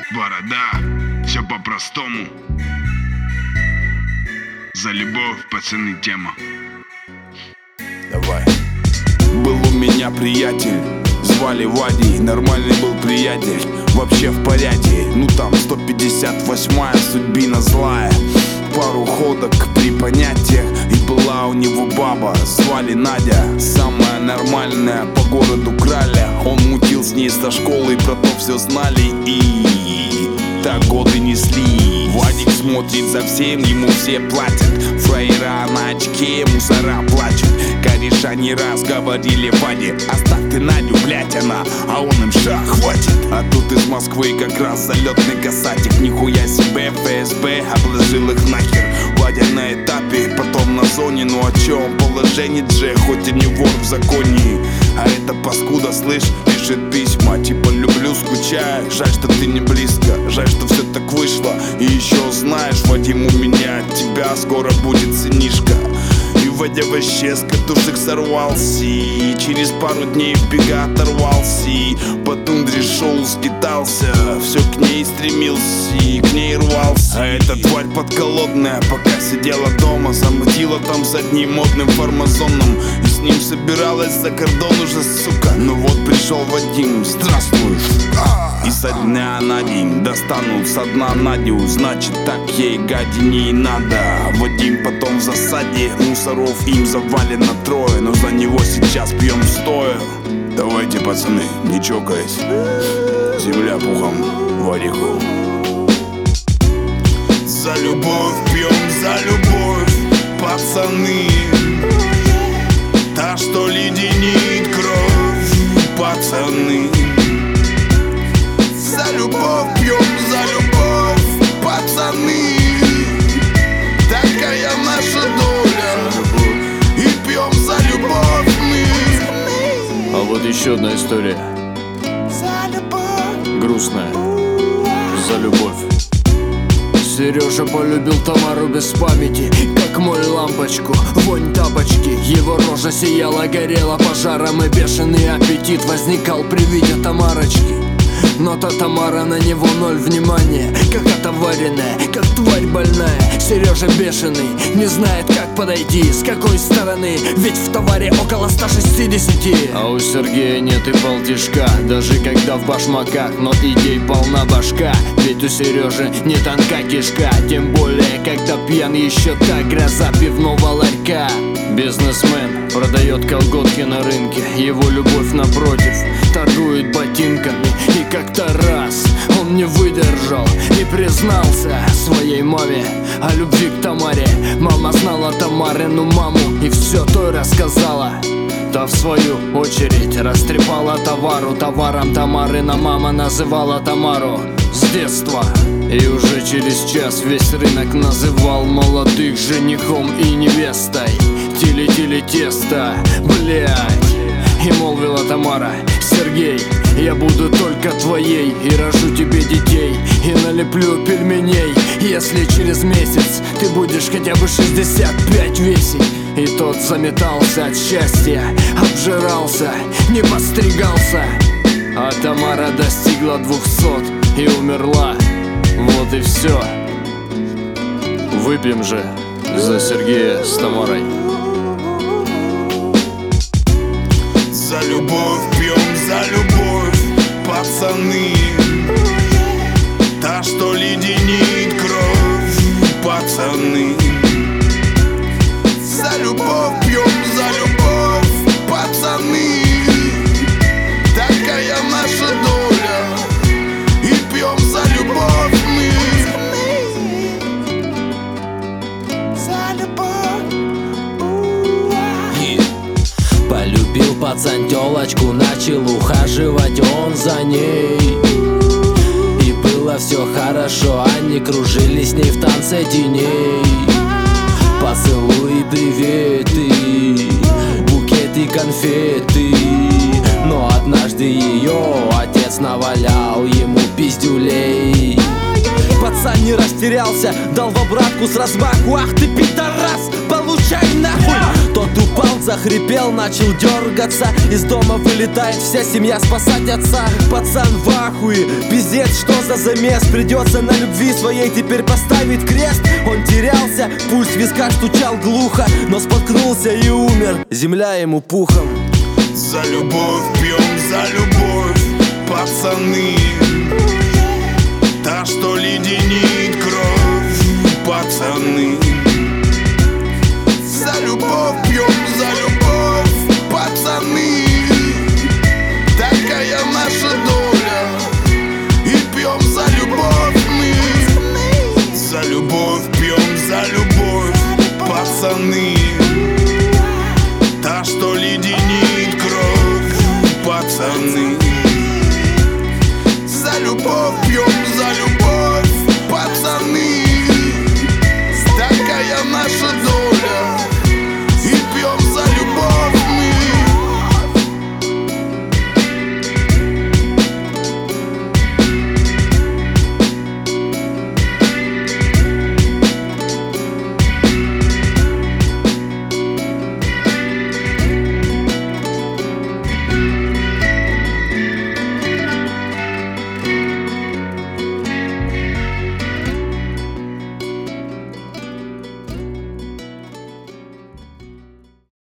Борода, все по-простому. За любовь, пацаны, тема. Давай. Был у меня приятель, звали Вадей. Нормальный был приятель, вообще в порядке. Ну там 158-я судьбина злая. Пару ходок при понятиях. И была у него баба, звали Надя. Самая нормальная, по городу краля. Он мутил с ней со школы, про то все знали. И так годы несли. Вадик смотрит за всем, ему все платят. Фраера на очке, мусора плачут. Кореша не раз говорили Ваде: оставь ты Надю, блять, она, а он им ша, хватит. А тут из Москвы как раз залетный касатик. Нихуя себе, ФСБ обложил их нахер. Вадя на этапе, потом на зоне. Ну о чем положение Дже, хоть и не вор в законе. А эта паскуда, слышь, пишет письма типа: люблю, скучаю, жаль, что ты не близко. Жаль, что все так вышло. И еще знаешь, Вадим, у меня от тебя скоро будет сынишка. И Вадя вообще с катушек сорвался. И через пару дней в бега оторвался. И по тундре шоу скитался. Все к ней стремился и к ней рвался. А эта тварь подколодная, пока сидела дома, замутила там с одним модным фармазоном. И с ним собиралась за кордон уже, сука. Ну вот пришел Вадим, здравствуй. И со дня на день достанут со дна Надю. Значит, так ей гадине и надо. Вадим потом в засаде, мусоров им завалено трое. Но за него сейчас пьем стоя. Давайте, пацаны, не чокаясь, земля пухом Вадику. За любовь пьем, за любовь, пацаны. Та, что леденит кровь, пацаны. За любовь пьем, за любовь, пацаны. Такая наша доля. И пьем за любовь мы. А вот еще одна история. Грустная. За любовь. Сережа полюбил Тамару без памяти, как мой лампочку, вонь тапочки. Его рожа сияла, горела пожаром, и бешеный аппетит возникал при виде Тамарочки. Но та Тамара на него ноль внимания, как отоваренная, как тварь больная. Сережа бешеный, не знает, как подойти, с какой стороны, ведь в товаре около 160. А у Сергея нет и полтишка, даже когда в башмаках, но идей полна башка. Ведь у Сережи не тонка кишка, тем более, когда пьян еще та гроза пивного ларька. Бизнесмен продает колготки на рынке, его любовь напротив торгует ботинками. И как-то раз он не выдержал и признался своей маме о любви к Тамаре. Мама знала Тамарину маму и все той рассказала. Та в свою очередь растрепала товару. Товаром Тамарина мама называла Тамару с детства. И уже через час весь рынок называл молодых женихом и невестой. Тили-тили тесто, блядь. И молвила Тамара: Сергей, я буду только твоей, и рожу тебе детей, и налеплю пельменей, если через месяц ты будешь хотя бы 65 весить. И тот заметался от счастья, обжирался, не постригался. А Тамара достигла 200 и умерла. Вот и все. Выпьем же за Сергея с Тамарой. За любовь пьем, за любовь, пацаны. Та, что леденит кровь, пацаны. За любовь пьем, за любовь, пацаны. Такая наша доля. И пьем за любовь мы. За любовь. Полюбил пацан тёлочку, начал ухаживать он за ней. И было все хорошо, они кружили с ней в танце теней. Поцелуи, приветы, букеты, конфеты. Но однажды ее отец навалял ему пиздюлей. Пацан не растерялся, дал в обратку с размаху: ах ты пидорас, получай нахуй! Тот упал, захрипел, начал дергаться. Из дома вылетает вся семья спасать отца. Пацан в нахуй. Пиздец, что за замес? Придется на любви своей теперь поставить крест. Он терялся, пульс в висках стучал глухо, но споткнулся и умер, земля ему пухом. За любовь пьем, за любовь, пацаны,